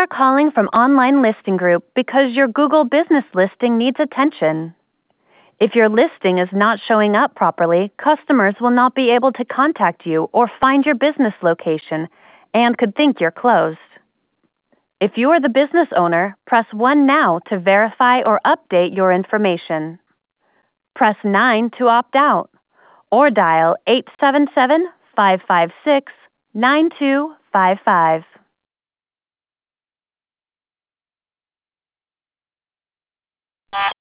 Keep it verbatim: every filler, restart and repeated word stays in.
are calling from Online Listing Group because your Google business listing needs attention. If your listing is not showing up properly, customers will not be able to contact you or find your business location and could think you're closed. If you are the business owner, press one now to verify or update your information. Press nine to opt out, or dial eight seven seven, five five six, nine two five five.